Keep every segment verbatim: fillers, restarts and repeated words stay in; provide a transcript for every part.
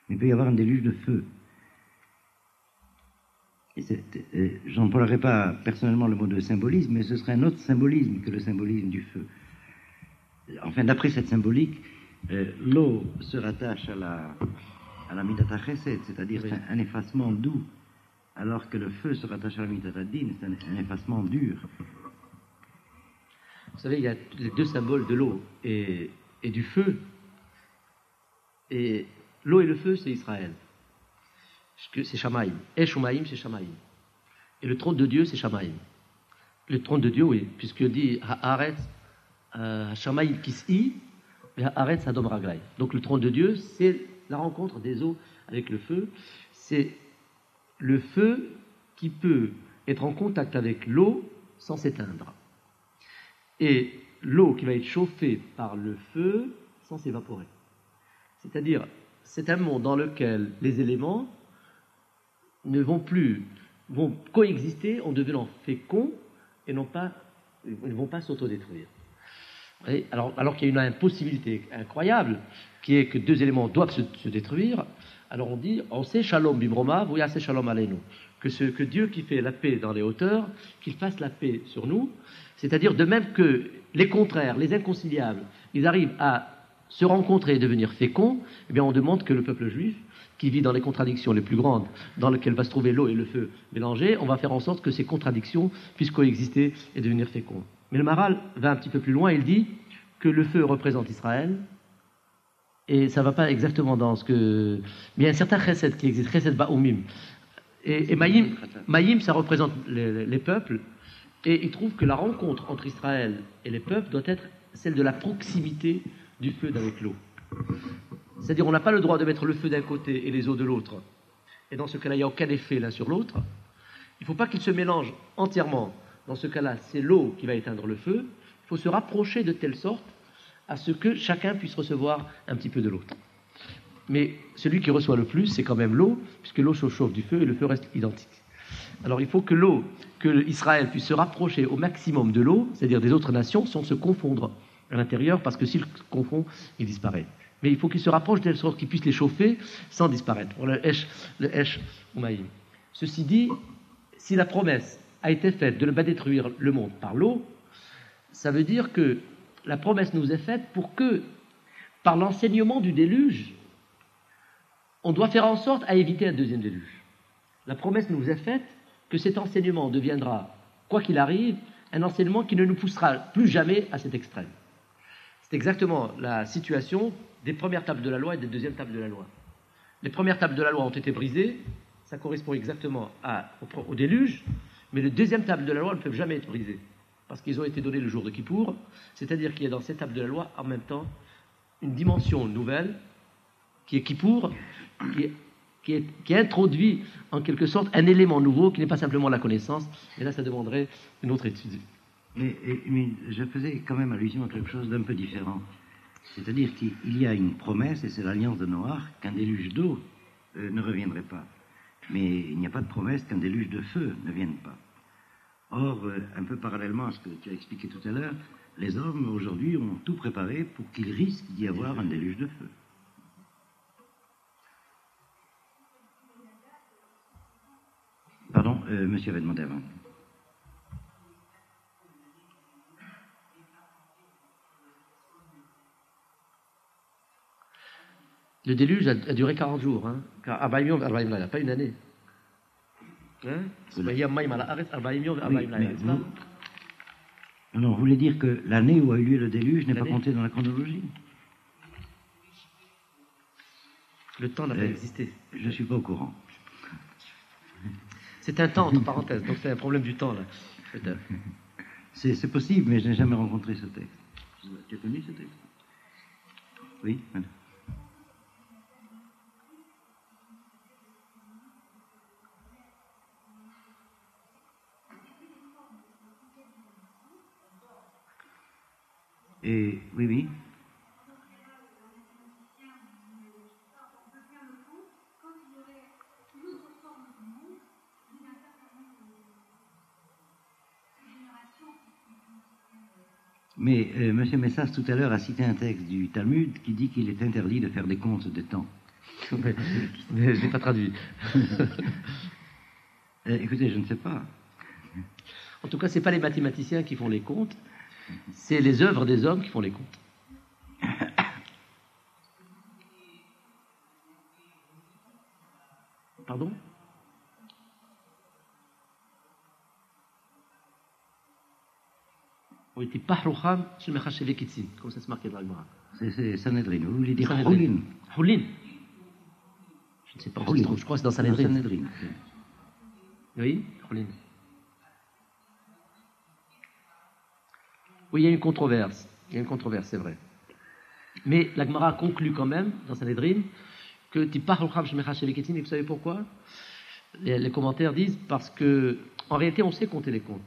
Il peut y avoir un déluge de feu. Et euh, je n'emploierai pas personnellement le mot de symbolisme, mais ce serait un autre symbolisme que le symbolisme du feu. Enfin, d'après cette symbolique, euh, l'eau se rattache à la, à la midata chesed, c'est-à-dire oui. un, un effacement doux, alors que le feu se rattache à la midata din, c'est un, un effacement dur. Vous savez, il y a les deux symboles de l'eau et, et du feu. Et l'eau et le feu, c'est Israël. C'est Shamaïm. Et Shumaïm, c'est Shamaïm. Et le trône de Dieu, c'est Shamaïm. Le trône de Dieu, oui, puisque dit Haaretz, Shamaïm Kis'i, et Haaretz Adom Raglai. Donc le trône de Dieu, c'est la rencontre des eaux avec le feu. C'est le feu qui peut être en contact avec l'eau sans s'éteindre. Et l'eau qui va être chauffée par le feu sans s'évaporer. C'est-à-dire, c'est un monde dans lequel les éléments ne vont plus, vont coexister en devenant féconds et non pas, ne vont pas s'autodétruire. Et alors, alors qu'il y a une impossibilité incroyable, qui est que deux éléments doivent se, se détruire, alors on dit, on sait shalom bibroma, voya c'est shalom aleinu, que, ce, que Dieu qui fait la paix dans les hauteurs, qu'il fasse la paix sur nous, c'est-à-dire de même que les contraires, les inconciliables, ils arrivent à se rencontrer et devenir féconds, eh bien on demande que le peuple juif, qui vit dans les contradictions les plus grandes, dans lesquelles va se trouver l'eau et le feu mélangés, on va faire en sorte que ces contradictions puissent coexister et devenir féconds. Mais le Maharal va un petit peu plus loin, il dit que le feu représente Israël, et ça ne va pas exactement dans ce que... Mais il y a un certain chesed qui existe, chesed ba'umim. Et, et Maïm, Maïm, ça représente les, les peuples, et il trouve que la rencontre entre Israël et les peuples doit être celle de la proximité du feu d'avec l'eau. C'est-à-dire, on n'a pas le droit de mettre le feu d'un côté et les eaux de l'autre. Et dans ce cas-là, il n'y a aucun effet l'un sur l'autre. Il ne faut pas qu'ils se mélangent entièrement. Dans ce cas-là, c'est l'eau qui va éteindre le feu. Il faut se rapprocher de telle sorte à ce que chacun puisse recevoir un petit peu de l'autre. Mais celui qui reçoit le plus, c'est quand même l'eau, puisque l'eau se chauffe du feu et le feu reste identique. Alors il faut que l'eau, que Israël puisse se rapprocher au maximum de l'eau, c'est-à-dire des autres nations, sans se confondre à l'intérieur, parce que s'il se confond, il disparaît. Mais il faut qu'il se rapproche de telle sorte qu'il puisse les chauffer sans disparaître. Pour le Esh, le Esh Umaïm. Ceci dit, si la promesse a été faite de ne pas détruire le monde par l'eau, ça veut dire que la promesse nous est faite pour que, par l'enseignement du déluge, on doit faire en sorte à éviter un deuxième déluge. La promesse nous est faite que cet enseignement deviendra, quoi qu'il arrive, un enseignement qui ne nous poussera plus jamais à cet extrême. C'est exactement la situation des premières tables de la loi et des deuxièmes tables de la loi. Les premières tables de la loi ont été brisées, ça correspond exactement à, au, au déluge, mais les deuxièmes tables de la loi ne peuvent jamais être brisées, parce qu'ils ont été donnés le jour de Kippour, c'est-à-dire qu'il y a dans ces tables de la loi, en même temps, une dimension nouvelle, qui est Kippour, qui est, qui, est, qui introduit en quelque sorte un élément nouveau, qui n'est pas simplement la connaissance, et là ça demanderait une autre étude. Mais, mais je faisais quand même allusion à quelque chose d'un peu différent. C'est-à-dire qu'il y a une promesse, et c'est l'alliance de Noach, qu'un déluge d'eau euh, ne reviendrait pas. Mais il n'y a pas de promesse qu'un déluge de feu ne vienne pas. Or, euh, un peu parallèlement à ce que tu as expliqué tout à l'heure, les hommes aujourd'hui ont tout préparé pour qu'il risque d'y avoir un déluge de feu. Pardon, euh, monsieur avait demandé avant. Le déluge a, a duré quarante jours, hein. Arbaïm yom, Arbaïm layla, pas une année. Hein? Mais vous... Non, vous voulez dire que l'année où a eu lieu le déluge n'est pas comptée dans la chronologie? Le temps n'a pas euh, existé. Je ne suis pas au courant. C'est un temps, entre parenthèses, donc c'est un problème du temps, là. C'est, c'est possible, mais je n'ai jamais rencontré ce texte. Tu as connu ce texte? Oui, madame. Et oui, oui. Mais euh, M. Messas tout à l'heure a cité un texte du Talmud qui dit qu'il est interdit de faire des comptes de temps. mais, mais je n'ai pas traduit. euh, écoutez, je ne sais pas. En tout cas, ce n'est pas les mathématiciens qui font les comptes, c'est les œuvres des hommes qui font les comptes. Pardon? Oui, tu pahroucham, je me cache avec Kitsin, comme ça se marquait dans l'Agmara. C'est Sanhedrin. Vous voulez dire Sanhedrin. Houlin? Houlin. Je ne sais pas où ça se trouve, je crois que c'est dans Sanhedrin. Sanhedrin. Oui, Houlin. Oui, il y a une controverse. Il y a une controverse, c'est vrai. Mais l'Agmara conclut quand même, dans Sanhedrin, que tu pahroucham, je me cache avec Kitsin, et vous savez pourquoi? les, les commentaires disent parce que, en réalité, on sait compter les comptes.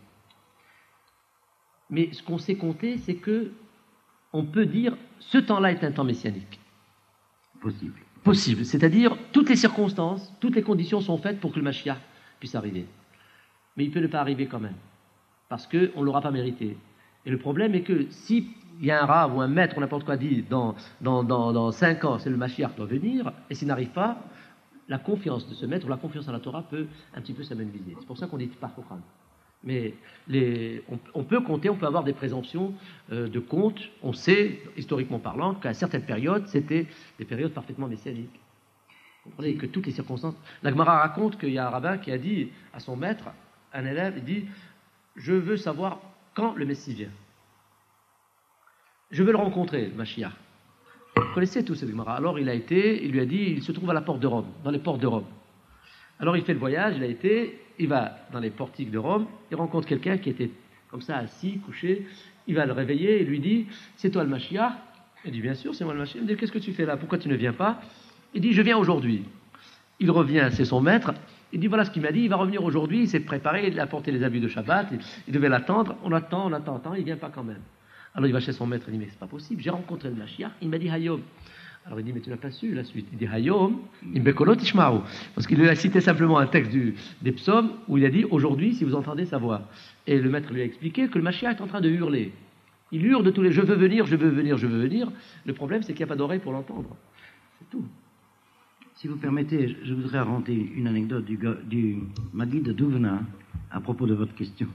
Mais ce qu'on sait compter, c'est que on peut dire ce temps-là est un temps messianique. Possible. Possible. C'est-à-dire, toutes les circonstances, toutes les conditions sont faites pour que le Mashiach puisse arriver. Mais il peut ne pas arriver quand même. Parce qu'on ne l'aura pas mérité. Et le problème est que s'il y a un rave ou un maître ou n'importe quoi dit dans, dans, dans, dans cinq ans, c'est le Mashiach doit venir, et s'il n'arrive pas, la confiance de ce maître ou la confiance en la Torah peut un petit peu s'amenuiser. C'est pour ça qu'on dit pas Chokhan. Mais les, on, on peut compter, on peut avoir des présomptions euh, de compte. On sait, historiquement parlant, qu'à certaines périodes, c'était des périodes parfaitement messianiques. Vous comprenez que toutes les circonstances. La Gemara raconte qu'il y a un rabbin qui a dit à son maître, un élève, il dit « Je veux savoir quand le Messie vient. Je veux le rencontrer, le Mashiach. » Vous connaissez tous cette Gemara. Alors il a été, il lui a dit « Il se trouve à la porte de Rome, dans les portes de Rome. » Alors il fait le voyage, il a été, il va dans les portiques de Rome, il rencontre quelqu'un qui était comme ça assis, couché, il va le réveiller et lui dit « C'est toi le Mashiach ?» Il dit « Bien sûr, c'est moi le Mashiach. » Il dit « Qu'est-ce que tu fais là? Pourquoi tu ne viens pas ?» Il dit « Je viens aujourd'hui. » Il revient, c'est son maître, il dit « Voilà ce qu'il m'a dit, il va revenir aujourd'hui, il s'est préparé, il a apporté les habits de Shabbat, il, il devait l'attendre, on attend, on attend, on attend, il ne vient pas quand même. » Alors il va chez son maître, il dit « Mais c'est pas possible, j'ai rencontré le Mashiach, il m'a dit Hayom. » Alors il dit, mais tu n'as pas su la suite. Il dit, Hayom, imbekolot ishmaru. Parce qu'il lui a cité simplement un texte du, des psaumes où il a dit, aujourd'hui, si vous entendez sa voix. Et le maître lui a expliqué que le Mashiach est en train de hurler. Il hurle de tous les, je veux venir, je veux venir, je veux venir. Le problème, c'est qu'il n'y a pas d'oreille pour l'entendre. C'est tout. Si vous permettez, je voudrais raconter une anecdote du, du Maguid de Duvna à propos de votre question.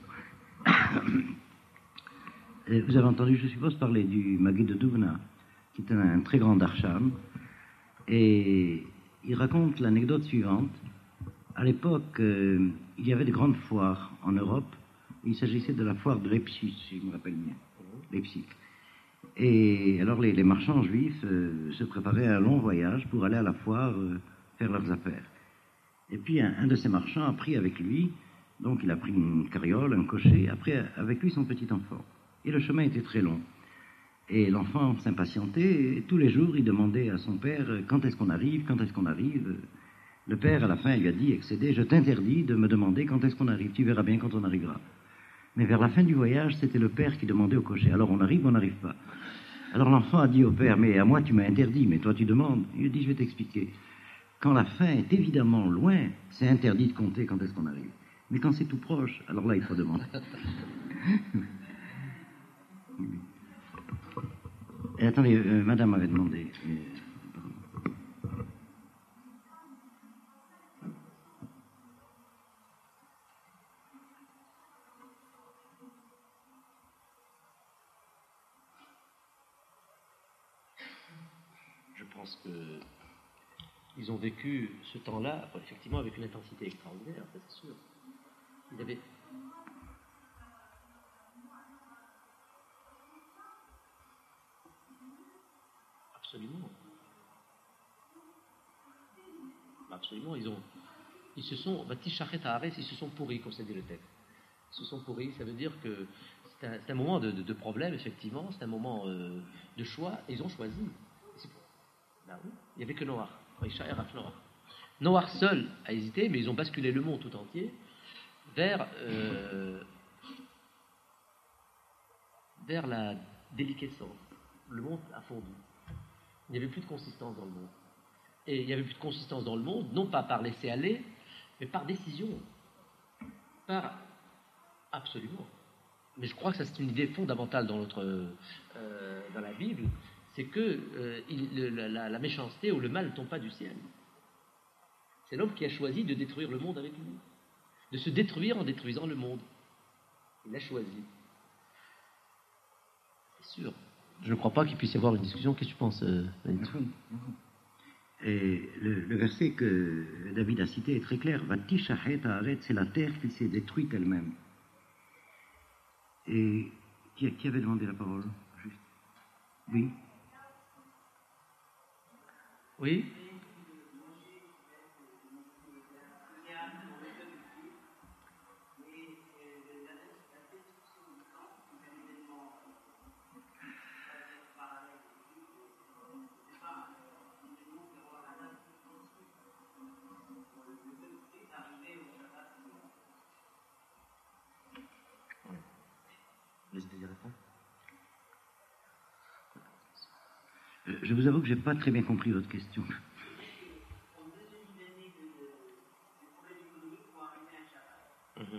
Vous avez entendu, je suppose, parler du Maguid de Duvna, qui est un, un très grand darshan, et il raconte l'anecdote suivante. À l'époque, euh, il y avait de grandes foires en Europe. Il s'agissait de la foire de Leipzig, si je me rappelle bien. Leipzig. Et alors les, les marchands juifs euh, se préparaient à un long voyage pour aller à la foire euh, faire leurs affaires. Et puis un, un de ces marchands a pris avec lui, donc il a pris une carriole, un cocher, a pris avec lui son petit enfant. Et le chemin était très long. Et l'enfant s'impatientait, et tous les jours il demandait à son père « Quand est-ce qu'on arrive? Quand est-ce qu'on arrive ?» Le père, à la fin, lui a dit, excédé, « Je t'interdis de me demander quand est-ce qu'on arrive, tu verras bien quand on arrivera. » Mais vers la fin du voyage, c'était le père qui demandait au cocher, « Alors on arrive ou on n'arrive pas ?» Alors l'enfant a dit au père, « Mais à moi tu m'as interdit, mais toi tu demandes. » Il lui dit, « Je vais t'expliquer. Quand la fin est évidemment loin, c'est interdit de compter quand est-ce qu'on arrive. Mais quand c'est tout proche, alors là il faut demander. » Et attendez, euh, madame m'avait demandé. Euh, Je pense qu'ils ont vécu ce temps-là, effectivement, avec une intensité extraordinaire, ça c'est sûr. Il y avait... Absolument. Absolument, ils ont, ils se sont, ils se sont pourris, comme ça dit le texte. Ils se sont pourris, ça veut dire que c'est un, c'est un moment de, de, de problème, effectivement, c'est un moment euh, de choix, et ils ont choisi. Ben oui, il n'y avait que Noach. Noach seul a hésité, mais ils ont basculé le monde tout entier vers, euh, vers la déliquescence. Le monde a fondu. Il n'y avait plus de consistance dans le monde. Et il n'y avait plus de consistance dans le monde, non pas par laisser aller, mais par décision. Par... Absolument. Mais je crois que ça, c'est une idée fondamentale dans, notre, euh, dans la Bible, c'est que euh, il, le, la, la méchanceté ou le mal ne tombe pas du ciel. C'est l'homme qui a choisi de détruire le monde avec lui, de se détruire en détruisant le monde. Il a choisi. C'est sûr. Je ne crois pas qu'il puisse y avoir une discussion. Qu'est-ce que tu penses, euh, Et le, le verset que David a cité est très clair. Vatishachet haaretz, c'est la terre qui s'est détruite elle-même. Et qui, qui avait demandé la parole? Juste. Oui. Oui. Je vous avoue que je n'ai pas très bien compris votre question. Mm-hmm.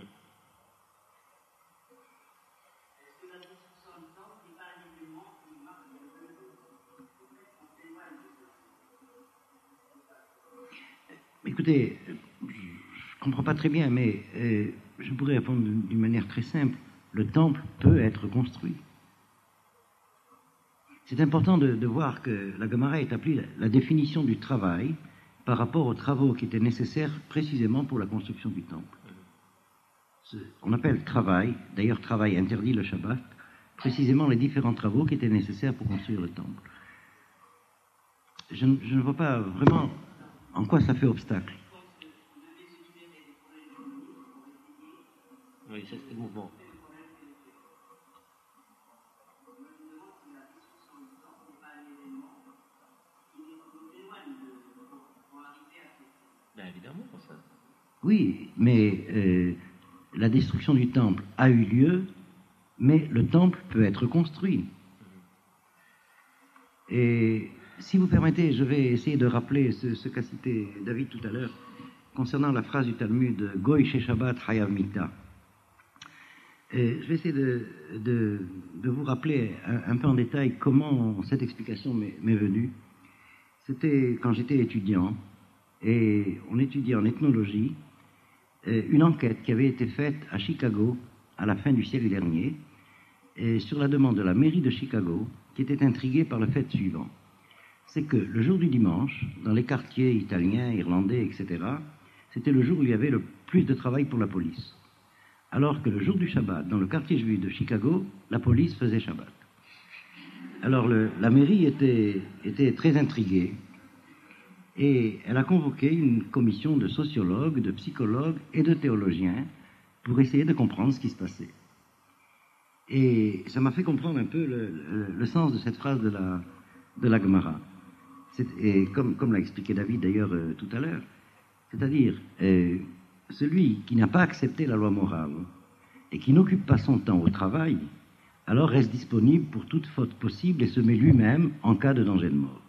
Écoutez, je ne comprends pas très bien, mais euh, je pourrais répondre d'une manière très simple. Le temple peut être construit. C'est important de, de voir que la Gemara établit la, la définition du travail par rapport aux travaux qui étaient nécessaires précisément pour la construction du temple. On appelle travail, d'ailleurs travail interdit le Shabbat, précisément les différents travaux qui étaient nécessaires pour construire le temple. Je, je ne vois pas vraiment en quoi ça fait obstacle. Oui, ça c'était le mouvement. Ben évidemment, pour ça. Oui, mais euh, la destruction du temple a eu lieu, mais le temple peut être construit. Et si vous permettez, je vais essayer de rappeler ce, ce qu'a cité David tout à l'heure concernant la phrase du Talmud « Goy she Shabbat hayav mikta ». Je vais essayer de, de, de vous rappeler un, un peu en détail comment cette explication m'est, m'est venue. C'était quand j'étais étudiant, et on étudiait en ethnologie une enquête qui avait été faite à Chicago à la fin du siècle dernier, et sur la demande de la mairie de Chicago, qui était intriguée par le fait suivant. C'est que le jour du dimanche, dans les quartiers italiens, irlandais, et cetera, c'était le jour où il y avait le plus de travail pour la police. Alors que le jour du Shabbat, dans le quartier juif de Chicago, la police faisait Shabbat. Alors le, la mairie était, était très intriguée, et elle a convoqué une commission de sociologues, de psychologues et de théologiens pour essayer de comprendre ce qui se passait. Et ça m'a fait comprendre un peu le, le, le sens de cette phrase de la, de la Gemara. C'est, et comme, comme l'a expliqué David d'ailleurs euh, tout à l'heure, c'est-à-dire euh, celui qui n'a pas accepté la loi morale et qui n'occupe pas son temps au travail, alors reste disponible pour toute faute possible et se met lui-même en cas de danger de mort.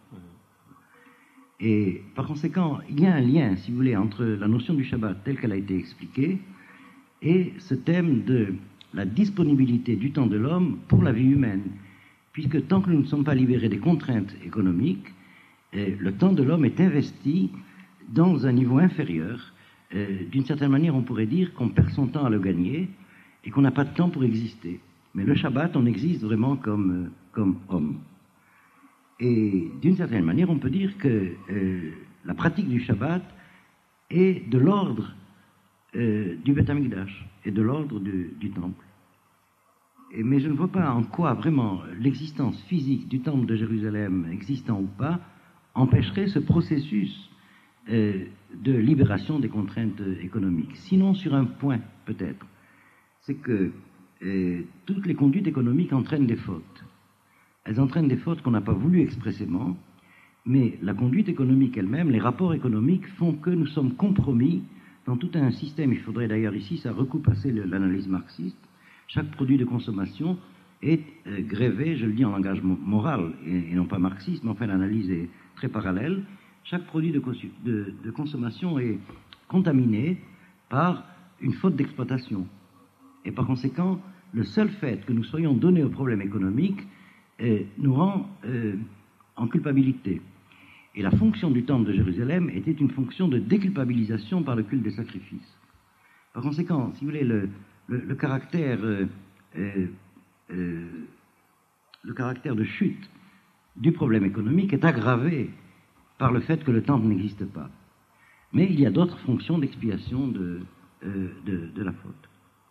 Et par conséquent, il y a un lien, si vous voulez, entre la notion du Shabbat telle qu'elle a été expliquée et ce thème de la disponibilité du temps de l'homme pour la vie humaine. Puisque tant que nous ne sommes pas libérés des contraintes économiques, eh, le temps de l'homme est investi dans un niveau inférieur. Eh, d'une certaine manière, on pourrait dire qu'on perd son temps à le gagner et qu'on n'a pas de temps pour exister. Mais le Shabbat, on existe vraiment comme, comme homme. Et d'une certaine manière, on peut dire que euh, la pratique du Shabbat est de l'ordre euh, du Beth Amikdash et de l'ordre du, du temple. Et, mais je ne vois pas en quoi vraiment l'existence physique du temple de Jérusalem, existant ou pas, empêcherait ce processus euh, de libération des contraintes économiques. Sinon sur un point peut-être, c'est que euh, toutes les conduites économiques entraînent des fautes. Elles entraînent des fautes qu'on n'a pas voulu expressément, mais la conduite économique elle-même, les rapports économiques font que nous sommes compromis dans tout un système. Il faudrait d'ailleurs ici, ça recoupe assez l'analyse marxiste. Chaque produit de consommation est euh, grévé, je le dis en langage moral et, et non pas marxiste, mais enfin l'analyse est très parallèle. Chaque produit de, de, de consommation est contaminé par une faute d'exploitation. Et par conséquent, le seul fait que nous soyons donnés au problème économique euh, nous rend euh, en culpabilité. Et la fonction du temple de Jérusalem était une fonction de déculpabilisation par le culte des sacrifices. Par conséquent, si vous voulez, le, le, le caractère, euh, euh, euh, le caractère de chute du problème économique est aggravé par le fait que le temple n'existe pas. Mais il y a d'autres fonctions d'expiation de, euh, de, de la faute.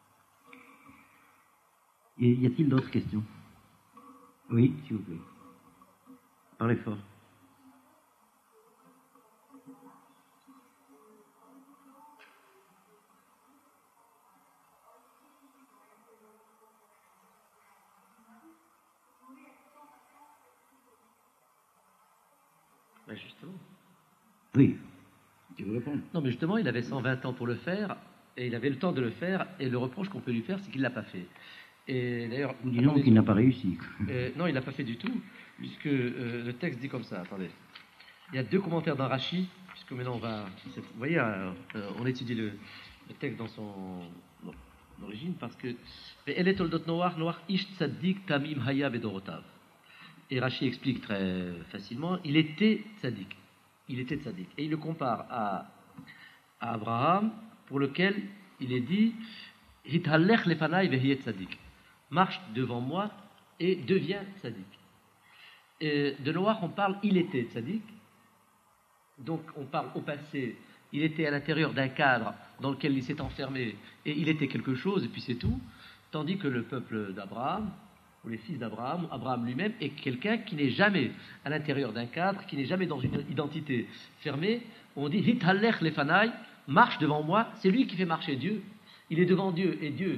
Y a-t-il d'autres questions? Oui, s'il vous plaît. Parlez fort. Ben justement. Oui. Tu veux répondre? Non, mais justement, il avait cent vingt ans pour le faire, et il avait le temps de le faire, et le reproche qu'on peut lui faire, c'est qu'il ne l'a pas fait. Et d'ailleurs... Disons qu'il n'a pas réussi. Euh, non, il n'a pas fait du tout, puisque euh, le texte dit comme ça, attendez. Il y a deux commentaires dans Rashi, puisque maintenant on va... Vous voyez, euh, on étudie le, le texte dans son non, origine, parce que... Elle est toldot noach, noach ish tzaddik tamim haya vedorotav. Et Rashi explique très facilement, il était tzaddik. Il était tzaddik. Et il le compare à, à Abraham, pour lequel il est dit Hitalech lefanai vehiyet tzaddik. Marche devant moi et deviens tzaddik. Et de Noach, on parle il était tzaddik. Donc on parle au passé, il était à l'intérieur d'un cadre dans lequel il s'est enfermé et il était quelque chose et puis c'est tout. Tandis que le peuple d'Abraham, ou les fils d'Abraham, Abraham lui-même, est quelqu'un qui n'est jamais à l'intérieur d'un cadre, qui n'est jamais dans une identité fermée. On dit Hitalech lefanai, marche devant moi, c'est lui qui fait marcher Dieu. Il est devant Dieu et Dieu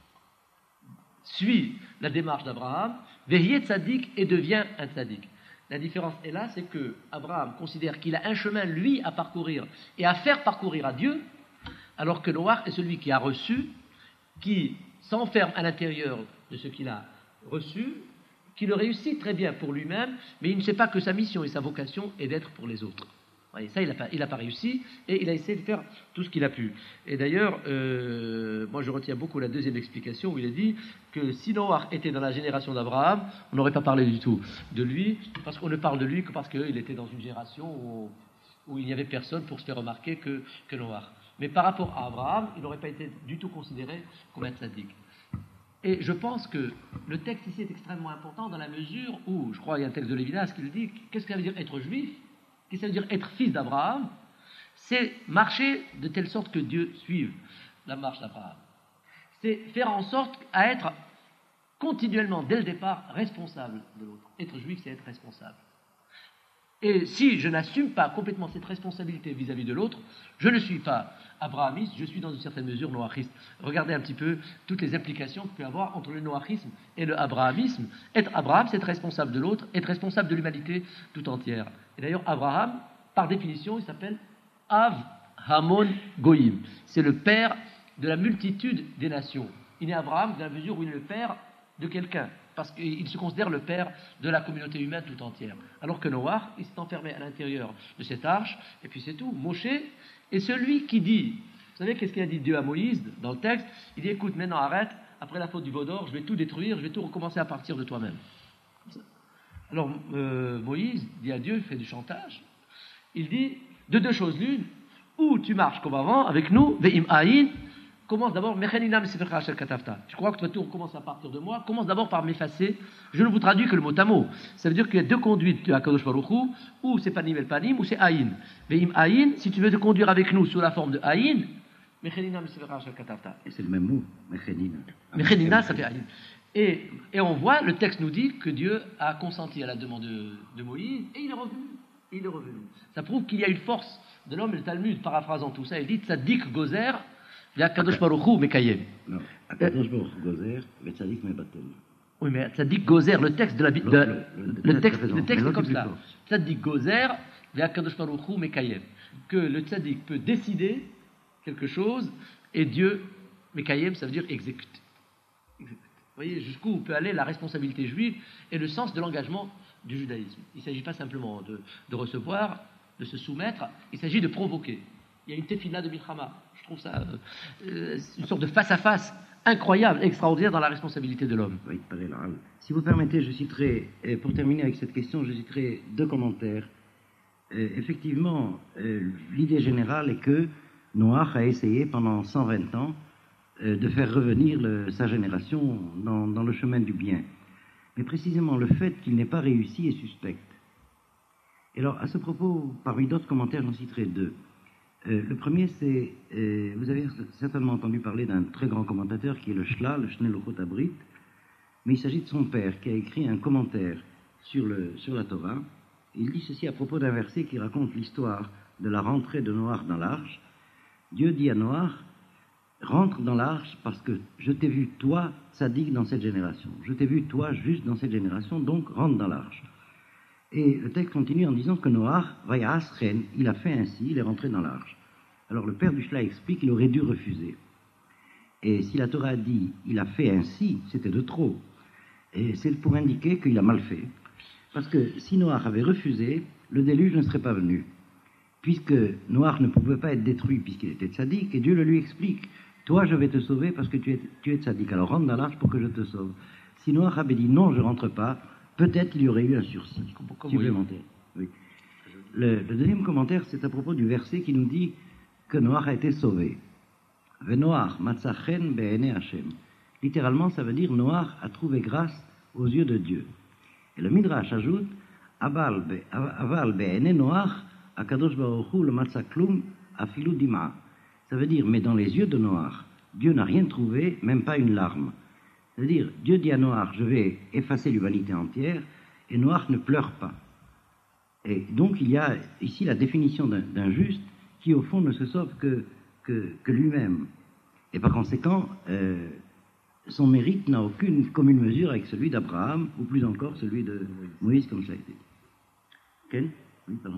suit la démarche d'Abraham, Vehiyet tzaddik et devient un tzaddik. La différence est là, c'est que Abraham considère qu'il a un chemin, lui, à parcourir et à faire parcourir à Dieu, alors que Noach est celui qui a reçu, qui s'enferme à l'intérieur de ce qu'il a reçu, qui le réussit très bien pour lui-même, mais il ne sait pas que sa mission et sa vocation est d'être pour les autres. Et ça, il n'a pas, il n'a pas réussi, et il a essayé de faire tout ce qu'il a pu. Et d'ailleurs, euh, moi je retiens beaucoup la deuxième explication, où il a dit que si Noach était dans la génération d'Abraham, on n'aurait pas parlé du tout de lui, parce qu'on ne parle de lui que parce qu'il était dans une génération où, où il n'y avait personne pour se faire remarquer que, que Noach. Mais par rapport à Abraham, il n'aurait pas été du tout considéré comme un tzaddik. Et je pense que le texte ici est extrêmement important dans la mesure où, je crois qu'il y a un texte de Lévinas qui le dit, qu'est-ce que ça veut dire être juif? Qu'est-ce que ça veut dire être fils d'Abraham? C'est marcher de telle sorte que Dieu suive la marche d'Abraham. C'est faire en sorte à être continuellement, dès le départ, responsable de l'autre. Être juif, c'est être responsable. Et si je n'assume pas complètement cette responsabilité vis-à-vis de l'autre, je ne suis pas abrahamiste, je suis dans une certaine mesure noachiste. Regardez un petit peu toutes les implications qu'il peut y avoir entre le noachisme et le abrahamisme. Être Abraham, c'est être responsable de l'autre, être responsable de l'humanité tout entière. Et d'ailleurs, Abraham, par définition, il s'appelle Av Hamon Goïm. C'est le père de la multitude des nations. Il est Abraham dans la mesure où il est le père de quelqu'un, parce qu'il se considère le père de la communauté humaine tout entière. Alors que Noach, il s'est enfermé à l'intérieur de cette arche, et puis c'est tout. Moshe est celui qui dit, vous savez qu'est-ce qu'il a dit Dieu à Moïse dans le texte? Il dit, écoute, maintenant arrête, après la faute du veau d'or, je vais tout détruire, je vais tout recommencer à partir de toi-même. Alors euh, Moïse dit à Dieu, il fait du chantage, il dit, de deux choses l'une, ou tu marches comme avant, avec nous, ve'im aïn, commence d'abord, je crois que toi tout recommence à partir de moi, commence d'abord par m'effacer. Je ne vous traduis que le mot à mot. Ça veut dire qu'il y a deux conduites à Kadosh Baruch Hu, ou c'est panim el panim, ou c'est aïn. Ve'im aïn, si tu veux te conduire avec nous sous la forme de aïn, c'est le même mot, mechenina. Mechenina, ça fait aïn. Et, et on voit, le texte nous dit que Dieu a consenti à la demande de, de Moïse, et il est revenu. Il est revenu. Ça prouve qu'il y a une force de l'homme, et le Talmud, paraphrasant tout ça, il dit Tzadik Gozer, Kadosh Baruch Hu Mekayem. Non, Kadosh Baruch Hu Gozer, mais Tzadik Mebatel. Oui, mais Tzadik Gozer, le texte de la Bible, le, le, le, le texte, le texte est comme ça. Tzadik Gozer, Kadosh Baruch Hu Mekayem. Que le Tzadik peut décider quelque chose et Dieu, Mekayem, ça veut dire exécute. exécute. Vous voyez jusqu'où peut aller la responsabilité juive et le sens de l'engagement du judaïsme. Il ne s'agit pas simplement de, de recevoir, de se soumettre, il s'agit de provoquer. Il y a une tefila de Milchama. Je trouve ça euh, une sorte de face-à-face incroyable, extraordinaire dans la responsabilité de l'homme. Oui, pareil, là. Si vous permettez, je citerai, et pour terminer avec cette question, je citerai deux commentaires. Euh, effectivement, euh, l'idée générale est que Noach a essayé pendant cent vingt ans euh, de faire revenir le, sa génération dans, dans le chemin du bien. Mais précisément, le fait qu'il n'ait pas réussi est suspect. Et alors, à ce propos, parmi d'autres commentaires, j'en citerai deux. Euh, le premier, c'est, euh, vous avez certainement entendu parler d'un très grand commentateur qui est le Shla, le Shnei Luchot Habrit, mais il s'agit de son père qui a écrit un commentaire sur, le, sur la Torah. Il dit ceci à propos d'un verset qui raconte l'histoire de la rentrée de Noach dans l'arche. Dieu dit à Noach, rentre dans l'arche parce que je t'ai vu, toi, sadique dans cette génération. Je t'ai vu, toi, juste dans cette génération, donc rentre dans l'arche. Et le texte continue en disant que Noach, Vayas Chen, il a fait ainsi, il est rentré dans l'arche. Alors le père du Shla explique qu'il aurait dû refuser. Et si la Torah dit il a fait ainsi, c'était de trop. Et c'est pour indiquer qu'il a mal fait. Parce que si Noach avait refusé, le déluge ne serait pas venu. Puisque Noach ne pouvait pas être détruit puisqu'il était tzaddik, et Dieu le lui explique. Toi, je vais te sauver parce que tu es, tu es tzaddik. Alors rentre dans l'arche pour que je te sauve. Si Noach avait dit non, je rentre pas, peut-être il y aurait eu un sursis supplémentaire. Oui. Le, le deuxième commentaire, c'est à propos du verset qui nous dit que Noach a été sauvé. Venoach matzachen be'ene Hashem. Littéralement, ça veut dire Noach a trouvé grâce aux yeux de Dieu. Et le Midrash ajoute Aval be'ene Noach akadosh baruch hu le matzaklum afilu dima. Ça veut dire mais dans les yeux de Noach, Dieu n'a rien trouvé, même pas une larme. C'est-à-dire, Dieu dit à Noach, je vais effacer l'humanité entière, et Noach ne pleure pas. Et donc, il y a ici la définition d'un, d'un juste qui, au fond, ne se sauve que, que, que lui-même. Et par conséquent, euh, son mérite n'a aucune commune mesure avec celui d'Abraham, ou plus encore celui de Moïse, comme ça a été. Ken ? Oui, pardon.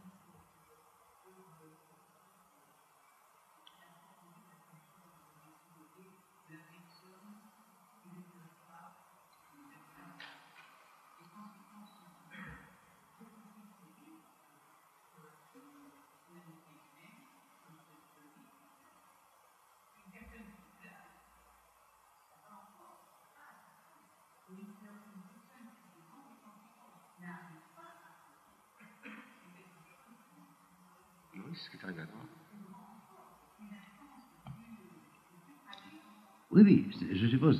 Oui, oui, je suppose.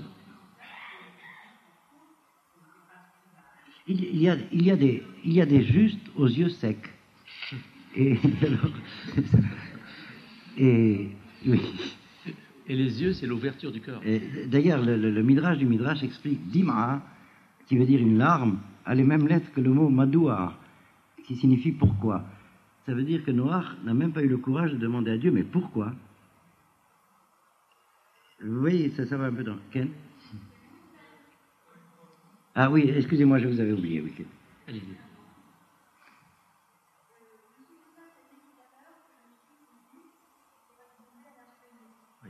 Il, il, y a, il, y a des, il y a des justes aux yeux secs. Et, alors, et oui. Et les yeux, c'est l'ouverture du cœur. Et, d'ailleurs, le, le, le Midrash du Midrash explique Dima, qui veut dire une larme, a les mêmes lettres que le mot Madoua, qui signifie pourquoi. Ça veut dire que Noach n'a même pas eu le courage de demander à Dieu, mais pourquoi ? Vous voyez, ça, ça va un peu dans... Ken ? Ah oui, excusez-moi, je vous avais oublié. Oui, Ken. Allez-y. Oui.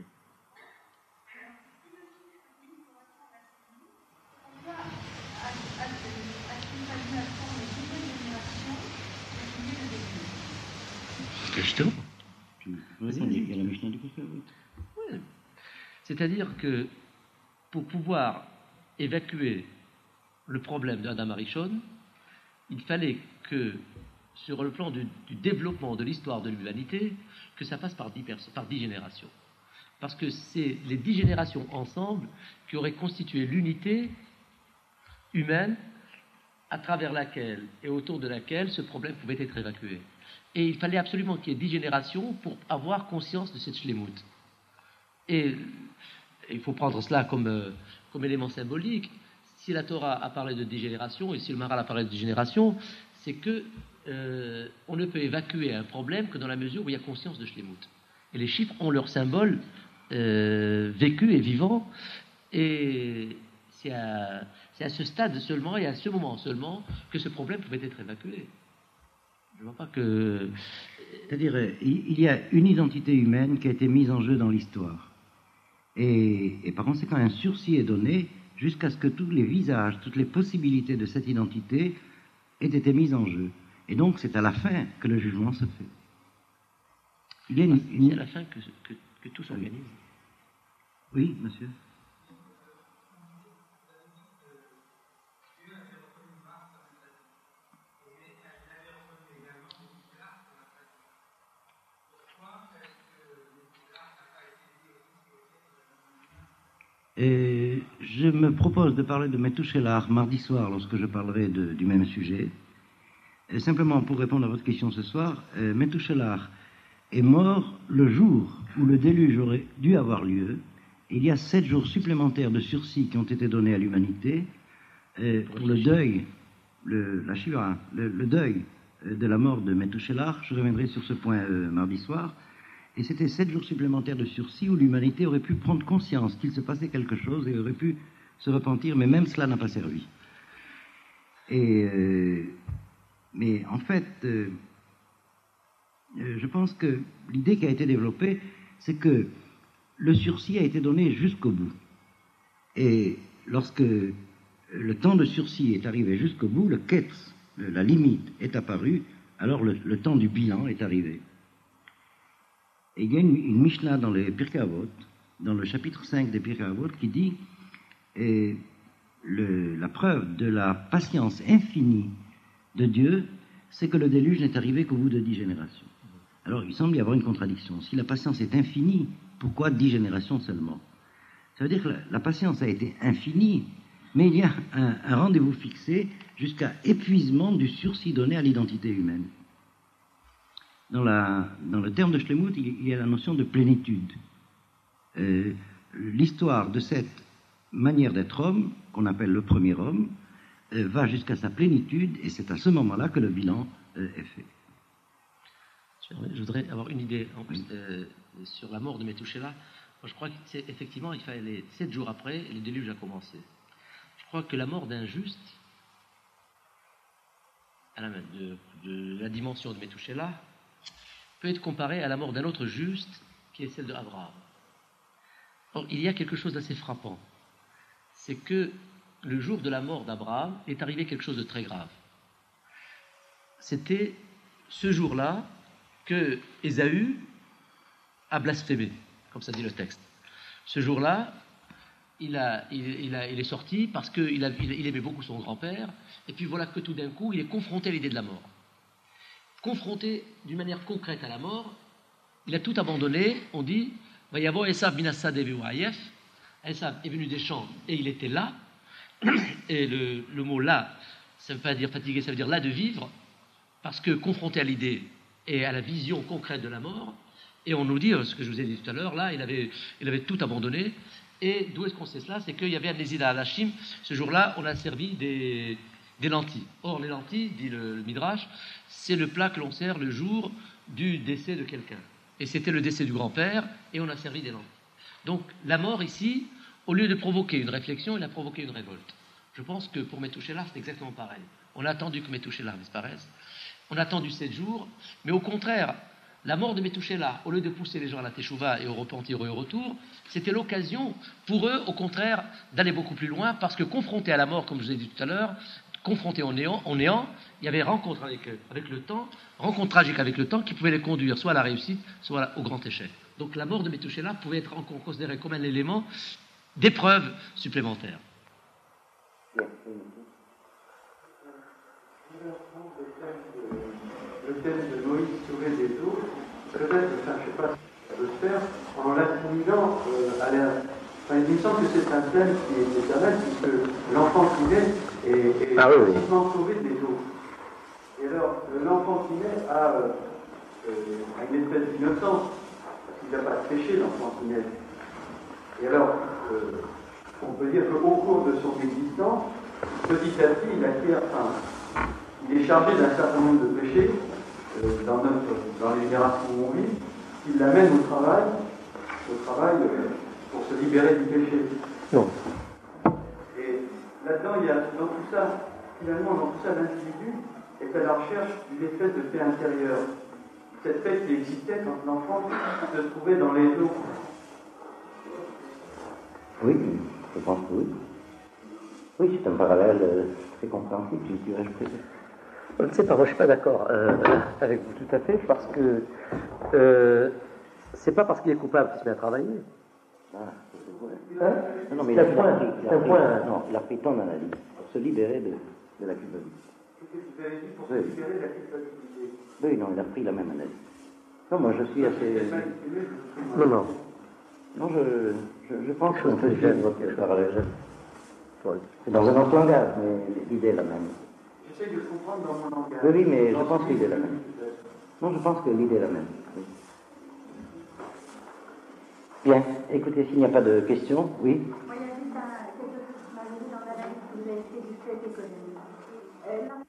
Justement. Il y a la Mishnah du Kafir, oui. Oui. C'est-à-dire que pour pouvoir évacuer le problème d'Adam Arishon, il fallait que, sur le plan du, du développement de l'histoire de l'humanité, que ça passe par dix, perso- par dix générations. Parce que c'est les dix générations ensemble qui auraient constitué l'unité humaine à travers laquelle et autour de laquelle ce problème pouvait être évacué. Et il fallait absolument qu'il y ait dix générations pour avoir conscience de cette shlemout. Et il faut prendre cela comme, euh, comme élément symbolique. Si la Torah a parlé de dix générations et si le Maharal a parlé de dix générations, c'est que euh, on ne peut évacuer un problème que dans la mesure où il y a conscience de shlemout. Et les chiffres ont leur symbole euh, vécu et vivant. Et c'est à, c'est à ce stade seulement et à ce moment seulement que ce problème pouvait être évacué. Je ne vois pas que... C'est-à-dire, il y a une identité humaine qui a été mise en jeu dans l'histoire. Et, et par conséquent, un sursis est donné jusqu'à ce que tous les visages, toutes les possibilités de cette identité aient été mises en jeu. Et donc, c'est à la fin que le jugement se fait. Il y a une, une... C'est à la fin que, que, que tout s'organise. Oui, monsieur. Et je me propose de parler de Methuselah mardi soir lorsque je parlerai de, du même sujet. Et simplement pour répondre à votre question ce soir, euh, Methuselah est mort le jour où le déluge aurait dû avoir lieu. Il y a sept jours supplémentaires de sursis qui ont été donnés à l'humanité euh, pour le deuil, le, la Shiva, le, le deuil euh, de la mort de Methuselah. Je reviendrai sur ce point euh, mardi soir. Et c'était sept jours supplémentaires de sursis où l'humanité aurait pu prendre conscience qu'il se passait quelque chose et aurait pu se repentir, mais même cela n'a pas servi. Et, euh, mais en fait, euh, je pense que l'idée qui a été développée, c'est que le sursis a été donné jusqu'au bout. Et lorsque le temps de sursis est arrivé jusqu'au bout, le ketz, la limite, est apparue, alors le, le temps du bilan est arrivé. Et il y a une, une Mishnah dans les Pirkei Avot, dans le chapitre cinq des Pirkei Avot, qui dit et le, la preuve de la patience infinie de Dieu, c'est que le déluge n'est arrivé qu'au bout de dix générations. Alors, il semble y avoir une contradiction. Si la patience est infinie, pourquoi dix générations seulement? Ça veut dire que la, la patience a été infinie, mais il y a un, un rendez-vous fixé jusqu'à épuisement du sursis donné à l'identité humaine. Dans, la, dans le terme de Shlemut, il y a la notion de plénitude. Euh, l'histoire de cette manière d'être homme, qu'on appelle le premier homme, euh, va jusqu'à sa plénitude, et c'est à ce moment-là que le bilan euh, est fait. Je voudrais avoir une idée en plus, euh, sur la mort de Methuselah. Moi, je crois qu'effectivement, il fallait sept jours après, le déluge a commencé. Je crois que la mort d'un juste, à la, de, de la dimension de Methuselah, peut être comparée à la mort d'un autre juste, qui est celle de Abraham. Or, il y a quelque chose d'assez frappant. C'est que le jour de la mort d'Abraham est arrivé quelque chose de très grave. C'était ce jour-là que Ésaü a blasphémé, comme ça dit le texte. Ce jour-là, il, a, il, il, a, il est sorti parce qu'il a, il, il aimait beaucoup son grand-père, et puis voilà que tout d'un coup, il est confronté à l'idée de la mort. Confronté d'une manière concrète à la mort, il a tout abandonné. On dit, Vayavo Esav binassa devi Ayef. Esav est venu des champs et il était là. Et le, le mot là, ça ne veut pas dire fatigué, ça veut dire là de vivre, parce que confronté à l'idée et à la vision concrète de la mort, et on nous dit, ce que je vous ai dit tout à l'heure, là, il avait, il avait tout abandonné. Et d'où est-ce qu'on sait cela? C'est qu'il y avait un Nézida à Hashim. Ce jour-là, on a servi des, des lentilles. Or, les lentilles, dit le, le Midrash, c'est le plat que l'on sert le jour du décès de quelqu'un. Et c'était le décès du grand-père, et on a servi des lentilles. Donc, la mort ici, au lieu de provoquer une réflexion, il a provoqué une révolte. Je pense que pour Methuselah, c'est exactement pareil. On a attendu que Methuselah disparaisse. On a attendu sept jours, mais au contraire, la mort de Methuselah, au lieu de pousser les gens à la teshuva et au repentir et au retour, c'était l'occasion pour eux, au contraire, d'aller beaucoup plus loin, parce que confrontés à la mort, comme je vous ai dit tout à l'heure, confrontés au néant, au néant, il y avait rencontre avec, avec le temps, rencontre tragique avec le temps, qui pouvait les conduire soit à la réussite, soit au grand échec. Donc la mort de Methuselah pouvait être considérée comme un élément d'épreuve supplémentaire. Le thème de Moïse sauvé des eaux, peut-être, enfin, je ne sais pas si ça peut se faire, en l'assimilant euh, à la... Enfin, il me semble que c'est un thème qui est éternel, puisque l'enfant qui naît est, est ah, oui, oui. sauvé des eaux. Et alors, l'enfant qui naît a, euh, euh, une espèce d'innocence, parce qu'il n'a pas de péché, l'enfant qui naît. Et alors, euh, on peut dire qu'au cours de son existence, petit à petit, il acquiert, enfin, il est chargé d'un certain nombre de péchés, euh, dans, notre, dans les générations où on vit, qui l'amène au travail, au travail euh, pour se libérer du péché. Non. Et là-dedans, il y a, dans tout ça, finalement, dans tout ça, l'individu est à la recherche d'une espèce de paix intérieure. Cette paix qui existait quand l'enfant se trouvait dans les eaux. Oui, je pense que oui. Oui, c'est un parallèle euh, très compréhensible, je dirais. Je ne sais pas, moi je ne suis pas d'accord euh, avec vous tout à fait, parce que euh, c'est pas parce qu'il est coupable qu'il se met à travailler. Ah, c'est vrai. Hein? Non, non, mais il C'est a un pris, point, il a c'est un pris- point. non, il a pris ton analyse pour se libérer de, de la culpabilité. Qu'est-ce que vous avez dit pour Oui. se libérer de la culpabilité? Oui, non, il a pris la même analyse. Non, moi je suis assez. C'est mal exprimé, je vous prie. Non, non. Non, je, je, je pense qu'on peut J'aime suivre votre votre parallèle. Ouais. C'est dans un autre langage, mais l'idée est la même. J'essaie de le comprendre dans mon langage. Oui, oui, mais je Dans pense ce que l'idée est la livre, même. peut-être. Non, je pense que l'idée est la même. Oui. Bien, écoutez, s'il n'y a pas de questions, oui. Moi, il y a juste un, quelque chose qui m'a venu dans l'analyse que vous avez fait du fait économique. Euh,